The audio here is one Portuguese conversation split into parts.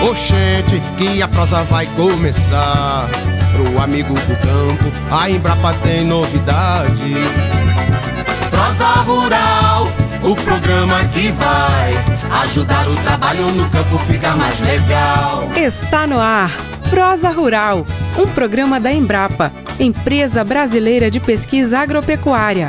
Oxente, que a prosa vai começar. Pro amigo do campo, a Embrapa tem novidade. Prosa Rural, o programa que vai ajudar o trabalho no campo ficar mais legal. Está no ar, Prosa Rural, um programa da Embrapa, Empresa Brasileira de Pesquisa Agropecuária.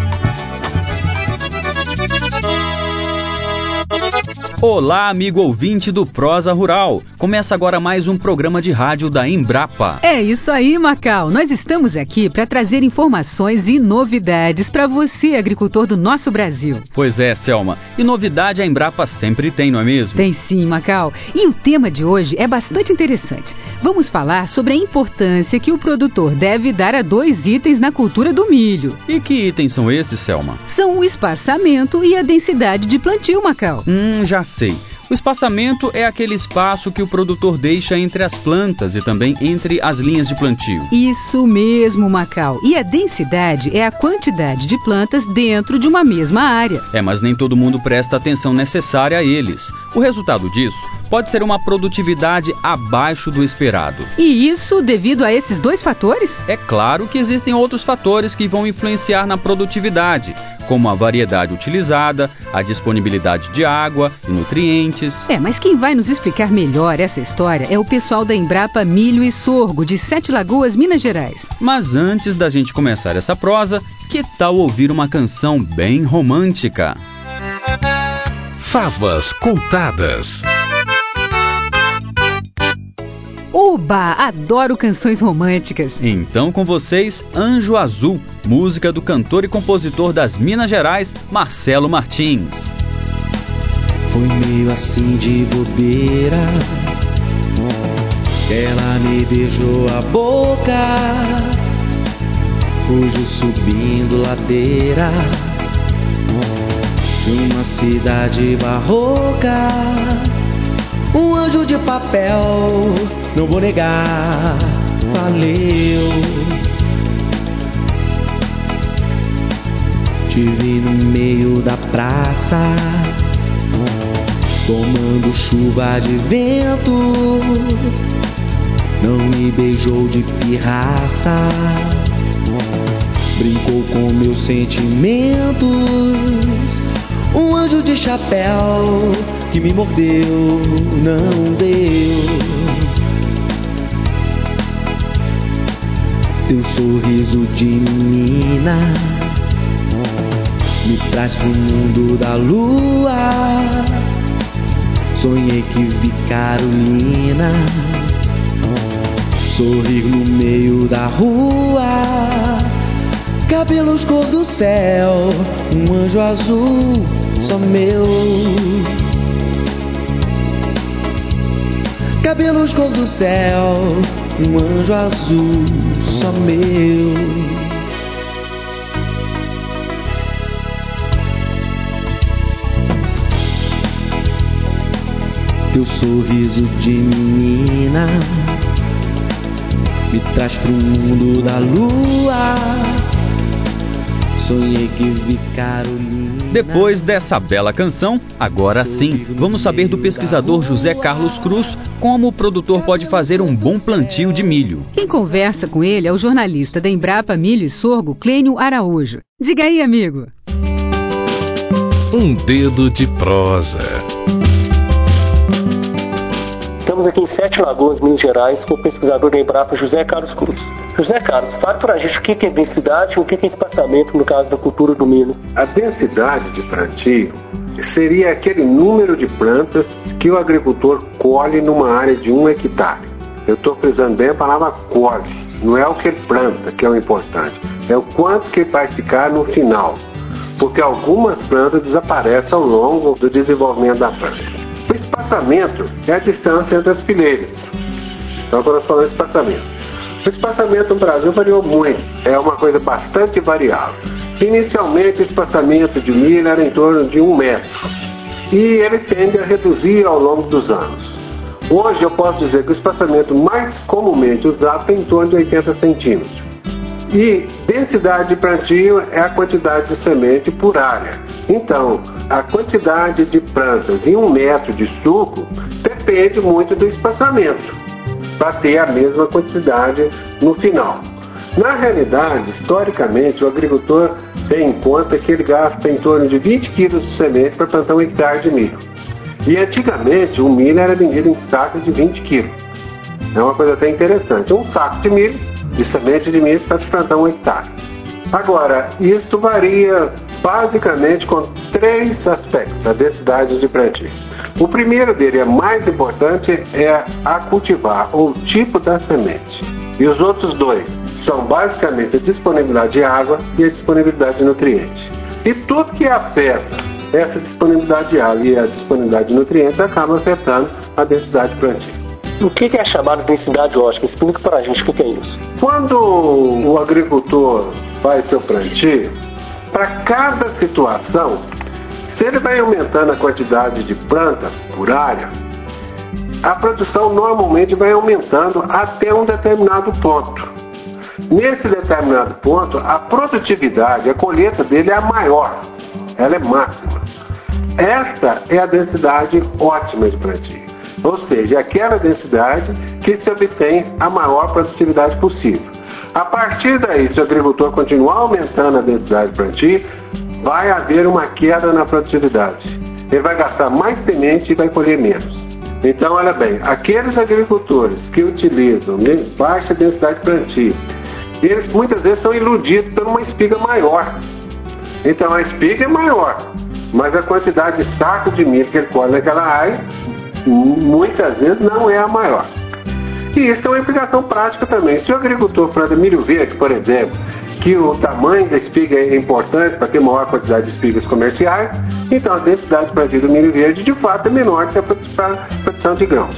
Olá, amigo ouvinte do Prosa Rural. Começa agora mais um programa de rádio da Embrapa. É isso aí, Macau. Nós estamos aqui para trazer informações e novidades para você, agricultor do nosso Brasil. Pois é, Selma. E novidade a Embrapa sempre tem, não é mesmo? Tem sim, Macau. E o tema de hoje é bastante interessante. Vamos falar sobre a importância que o produtor deve dar a 2 itens na cultura do milho. E que itens são esses, Selma? São o espaçamento e a densidade de plantio, Macau. Já sei. O espaçamento é aquele espaço que o produtor deixa entre as plantas e também entre as linhas de plantio. Isso mesmo, Macau. E a densidade é a quantidade de plantas dentro de uma mesma área. Mas nem todo mundo presta a atenção necessária a eles. O resultado disso pode ser uma produtividade abaixo do esperado. E isso devido a esses 2 fatores? É claro que existem outros fatores que vão influenciar na produtividade, como a variedade utilizada, a disponibilidade de água e nutrientes. Mas quem vai nos explicar melhor essa história é o pessoal da Embrapa Milho e Sorgo, de Sete Lagoas, Minas Gerais. Mas antes da gente começar essa prosa, que tal ouvir uma canção bem romântica? Favas Contadas. Oba! Adoro canções românticas. Então com vocês, Anjo Azul, música do cantor e compositor das Minas Gerais, Marcelo Martins. Foi meio assim de bobeira, ela me beijou a boca, hoje subindo ladeira de uma cidade barroca. Um anjo de papel, não vou negar, valeu. Te vi no meio da praça, tomando chuva de vento, não me beijou de pirraça, brincou com meus sentimentos. Um anjo de chapéu que me mordeu, não deu. Teu sorriso de menina me traz pro mundo da lua. Sonhei que vi Carolina sorrir no meio da rua. Cabelos cor do céu, um anjo azul, só meu. Cabelos cor do céu, um anjo azul, só meu. Teu sorriso de menina me traz pro mundo da lua. Sonhei que vi Carolina. Depois dessa bela canção, agora sim, vamos saber do pesquisador José Carlos Cruz como o produtor pode fazer um bom plantio de milho. Quem conversa com ele é o jornalista da Embrapa Milho e Sorgo, Clênio Araújo. Diga aí, amigo. Um dedo de prosa. Estamos aqui em Sete Lagoas, Minas Gerais, com o pesquisador da Embrapa, José Carlos Cruz. José Carlos, fale para a gente o que é densidade e o que é espaçamento no caso da cultura do milho. A densidade de plantio seria aquele número de plantas que o agricultor colhe numa área de 1 hectare. Eu estou frisando bem a palavra colhe, não é o que ele planta que é o importante, é o quanto que vai ficar no final, porque algumas plantas desaparecem ao longo do desenvolvimento da planta. O espaçamento é a distância entre as fileiras. Então, quando nós falamos de espaçamento, o espaçamento no Brasil variou muito, é uma coisa bastante variável. Inicialmente, o espaçamento de milho era em torno de 1 metro e ele tende a reduzir ao longo dos anos. Hoje eu posso dizer que o espaçamento mais comumente usado tem em torno de 80 centímetros. E densidade de plantio é a quantidade de semente por área. Então, a quantidade de plantas em 1 metro de suco depende muito do espaçamento, para ter a mesma quantidade no final. Na realidade, historicamente, o agricultor tem em conta que ele gasta em torno de 20 quilos de semente para plantar 1 hectare de milho. E antigamente o milho era vendido em sacos de 20 quilos. É uma coisa até interessante. Um saco de milho, de semente de milho, para se plantar 1 hectare. Agora, isto varia basicamente com 3 aspectos, a densidade de plantio. O primeiro dele, é mais importante, é a cultivar, ou o tipo da semente. E os outros 2 são basicamente a disponibilidade de água e a disponibilidade de nutrientes. E tudo que afeta essa disponibilidade de água e a disponibilidade de nutrientes acaba afetando a densidade de plantio. O que é chamado de densidade ótima? Explica para a gente o que é isso. Quando o agricultor faz seu plantio, para cada situação, se ele vai aumentando a quantidade de planta por área, a produção normalmente vai aumentando até um determinado ponto. Nesse determinado ponto, a produtividade, a colheita dele é a maior, ela é máxima. Esta é a densidade ótima de plantio, ou seja, aquela densidade que se obtém a maior produtividade possível. A partir daí, se o agricultor continuar aumentando a densidade de plantio, vai haver uma queda na produtividade. Ele vai gastar mais semente e vai colher menos. Então, olha bem, aqueles agricultores que utilizam baixa densidade de plantio, eles muitas vezes são iludidos por uma espiga maior. Então, a espiga é maior, mas a quantidade de saco de milho que ele colhe naquela área, muitas vezes não é a maior. E isso é uma implicação prática também. Se o agricultor planta milho verde, por exemplo, que o tamanho da espiga é importante para ter maior quantidade de espigas comerciais, então a densidade de plantio do milho verde de fato é menor que a produção de grãos.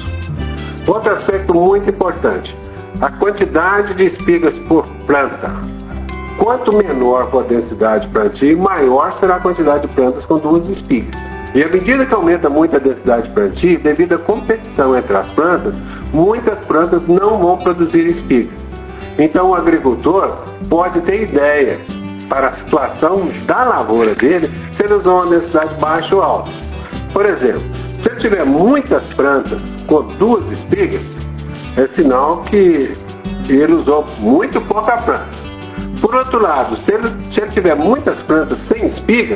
Outro aspecto muito importante, a quantidade de espigas por planta. Quanto menor for a densidade de plantio, maior será a quantidade de plantas com 2 espigas. E à medida que aumenta muito a densidade de plantio, devido à competição entre as plantas, muitas plantas não vão produzir espigas. Então o agricultor pode ter ideia para a situação da lavoura dele se ele usar uma densidade baixa ou alta. Por exemplo, se ele tiver muitas plantas com 2 espigas, é sinal que ele usou muito pouca planta. Por outro lado, se ele tiver muitas plantas sem espiga,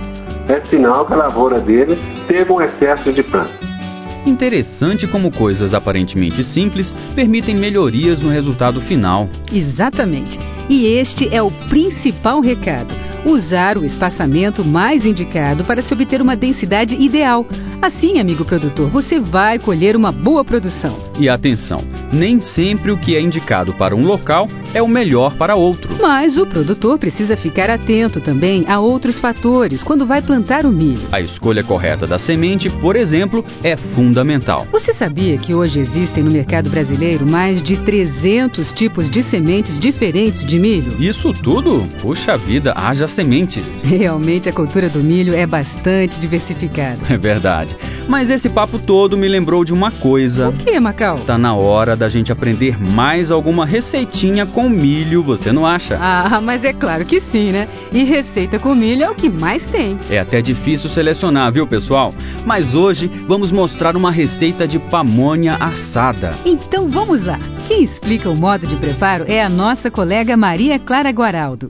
é sinal que a lavoura dele teve um excesso de planta. Interessante como coisas aparentemente simples permitem melhorias no resultado final. Exatamente. E este é o principal recado: usar o espaçamento mais indicado para se obter uma densidade ideal. Assim, amigo produtor, você vai colher uma boa produção. E atenção, nem sempre o que é indicado para um local é o melhor para outro. Mas o produtor precisa ficar atento também a outros fatores quando vai plantar o milho. A escolha correta da semente, por exemplo, é fundamental. Você sabia que hoje existem no mercado brasileiro mais de 300 tipos de sementes diferentes de milho? Isso tudo? Puxa vida, haja sementes. Realmente a cultura do milho é bastante diversificada. É verdade. Mas esse papo todo me lembrou de uma coisa. O que, Macau? Tá na hora da gente aprender mais alguma receitinha com milho, você não acha? Ah, mas é claro que sim, né? E receita com milho é o que mais tem. É até difícil selecionar, viu, pessoal? Mas hoje vamos mostrar uma receita de pamonha assada. Então vamos lá. Quem explica o modo de preparo é a nossa colega Maria Clara Guaraldo.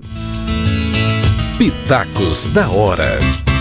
Pitacos da hora.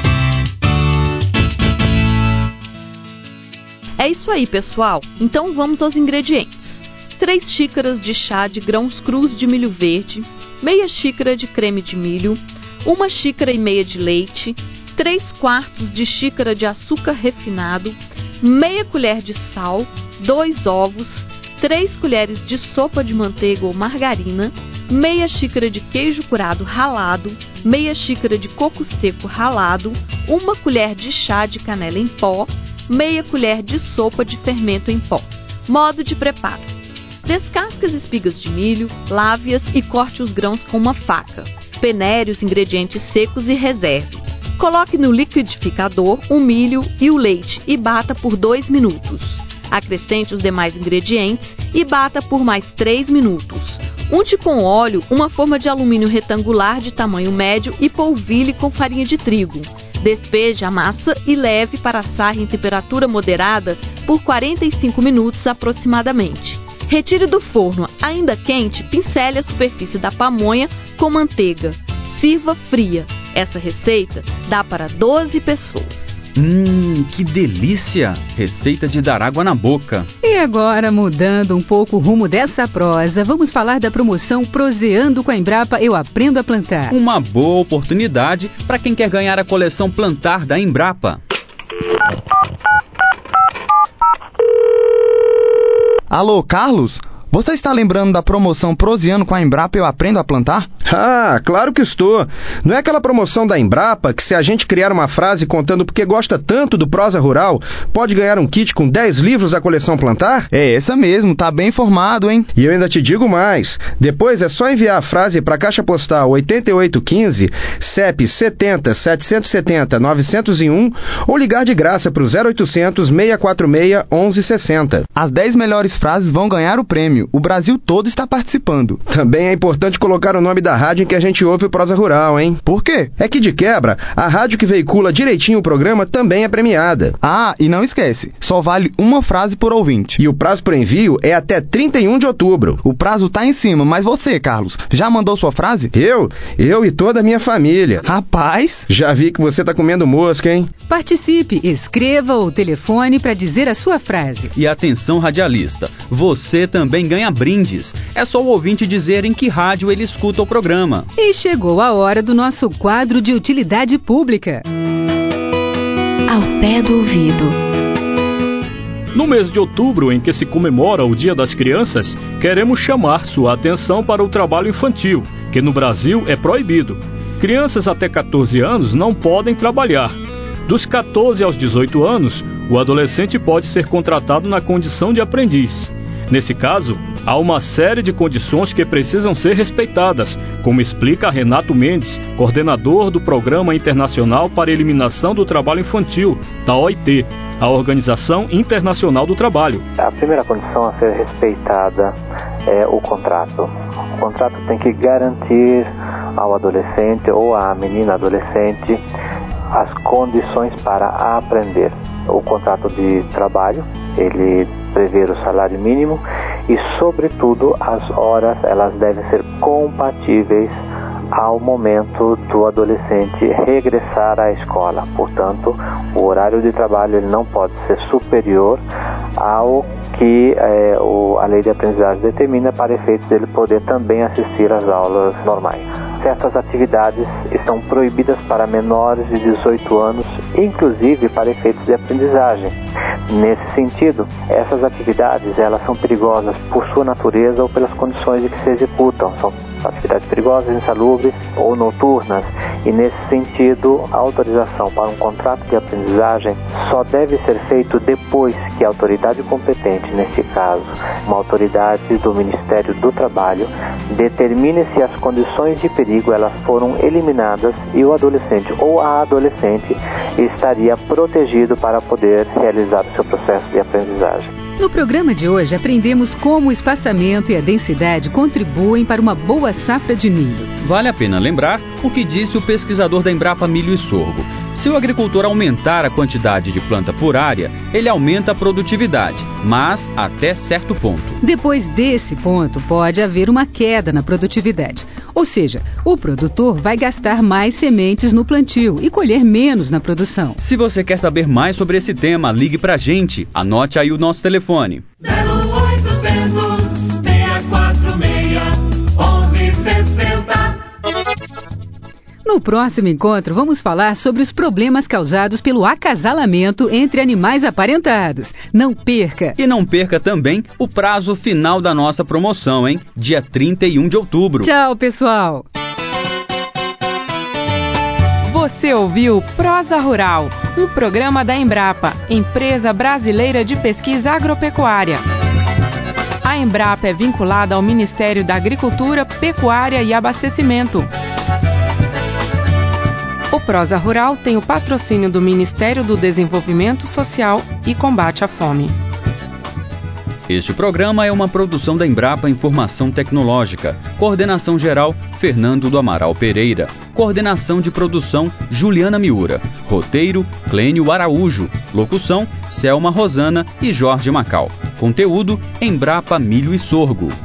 É isso aí, pessoal. Então vamos aos ingredientes. 3 xícaras de chá de grãos crus de milho verde, meia xícara de creme de milho, 1,5 xícaras de leite, 3/4 de xícara de açúcar refinado, meia colher de sal, 2 ovos, 3 colheres de sopa de manteiga ou margarina, meia xícara de queijo curado ralado, meia xícara de coco seco ralado, 1 colher de chá de canela em pó, meia colher de sopa de fermento em pó. Modo de preparo: descasque as espigas de milho, lave-as e corte os grãos com uma faca. Peneire os ingredientes secos e reserve. Coloque no liquidificador o milho e o leite e bata por 2 minutos. Acrescente os demais ingredientes e bata por mais 3 minutos. Unte com óleo uma forma de alumínio retangular de tamanho médio e polvilhe com farinha de trigo. Despeje a massa e leve para assar em temperatura moderada por 45 minutos aproximadamente. Retire do forno ainda quente, pincele a superfície da pamonha com manteiga. Sirva fria. Essa receita dá para 12 pessoas. Que delícia! Receita de dar água na boca. E agora, mudando um pouco o rumo dessa prosa, vamos falar da promoção Proseando com a Embrapa Eu Aprendo a Plantar. Uma boa oportunidade para quem quer ganhar a coleção Plantar da Embrapa. Alô, Carlos? Você está lembrando da promoção Proseando com a Embrapa Eu Aprendo a Plantar? Ah, claro que estou. Não é aquela promoção da Embrapa que, se a gente criar uma frase contando porque gosta tanto do Prosa Rural, pode ganhar um kit com 10 livros da coleção Plantar? É essa mesmo, tá bem informado, hein? E eu ainda te digo mais. Depois é só enviar a frase para a Caixa Postal 8815, CEP 70 770 901 ou ligar de graça para o 0800 646 1160. As 10 melhores frases vão ganhar o prêmio. O Brasil todo está participando. Também é importante colocar o nome da rádio em que a gente ouve o Prosa Rural, hein? Por quê? É que, de quebra, a rádio que veicula direitinho o programa também é premiada. Ah, e não esquece, só vale uma frase por ouvinte. E o prazo por envio é até 31 de outubro. O prazo tá em cima, mas você, Carlos, já mandou sua frase? Eu e toda a minha família. Rapaz! Já vi que você tá comendo mosca, hein? Participe, escreva ou telefone para dizer a sua frase. E atenção, radialista, você também ganha brindes. É só o ouvinte dizer em que rádio ele escuta o programa. E chegou a hora do nosso quadro de utilidade pública. Ao pé do ouvido. No mês de outubro, em que se comemora o Dia das Crianças, queremos chamar sua atenção para o trabalho infantil, que no Brasil é proibido. Crianças até 14 anos não podem trabalhar. Dos 14 aos 18 anos, o adolescente pode ser contratado na condição de aprendiz. Nesse caso, há uma série de condições que precisam ser respeitadas, como explica Renato Mendes, coordenador do Programa Internacional para a Eliminação do Trabalho Infantil, da OIT, a Organização Internacional do Trabalho. A primeira condição a ser respeitada é o contrato. O contrato tem que garantir ao adolescente ou à menina adolescente as condições para aprender. O contrato de trabalho, ele prevê o salário mínimo e, sobretudo, as horas elas devem ser compatíveis ao momento do adolescente regressar à escola. Portanto, o horário de trabalho ele não pode ser superior ao que a lei de aprendizagem determina para efeitos dele poder também assistir às aulas normais. Certas atividades estão proibidas para menores de 18 anos, inclusive para efeitos de aprendizagem. Nesse sentido, essas atividades elas são perigosas por sua natureza ou pelas condições em que se executam. São atividades perigosas, insalubres ou noturnas. E nesse sentido, a autorização para um contrato de aprendizagem só deve ser feito depois que a autoridade competente, neste caso, uma autoridade do Ministério do Trabalho, determine se as condições de perigo elas foram eliminadas e o adolescente ou a adolescente estaria protegido para poder realizar o seu processo de aprendizagem. No programa de hoje, aprendemos como o espaçamento e a densidade contribuem para uma boa safra de milho. Vale a pena lembrar o que disse o pesquisador da Embrapa Milho e Sorgo. Se o agricultor aumentar a quantidade de planta por área, ele aumenta a produtividade, mas até certo ponto. Depois desse ponto, pode haver uma queda na produtividade. Ou seja, o produtor vai gastar mais sementes no plantio e colher menos na produção. Se você quer saber mais sobre esse tema, ligue pra gente. Anote aí o nosso telefone. 0800 646 1160. No próximo encontro, vamos falar sobre os problemas causados pelo acasalamento entre animais aparentados. Não perca! E não perca também o prazo final da nossa promoção, hein? Dia 31 de outubro. Tchau, pessoal! Você ouviu Prosa Rural, um programa da Embrapa, Empresa Brasileira de Pesquisa Agropecuária. A Embrapa é vinculada ao Ministério da Agricultura, Pecuária e Abastecimento. O Prosa Rural tem o patrocínio do Ministério do Desenvolvimento Social e Combate à Fome. Este programa é uma produção da Embrapa Informação Tecnológica. Coordenação geral, Fernando do Amaral Pereira. Coordenação de produção, Juliana Miura. Roteiro, Clênio Araújo. Locução, Selma Rosana e Jorge Macau. Conteúdo, Embrapa Milho e Sorgo.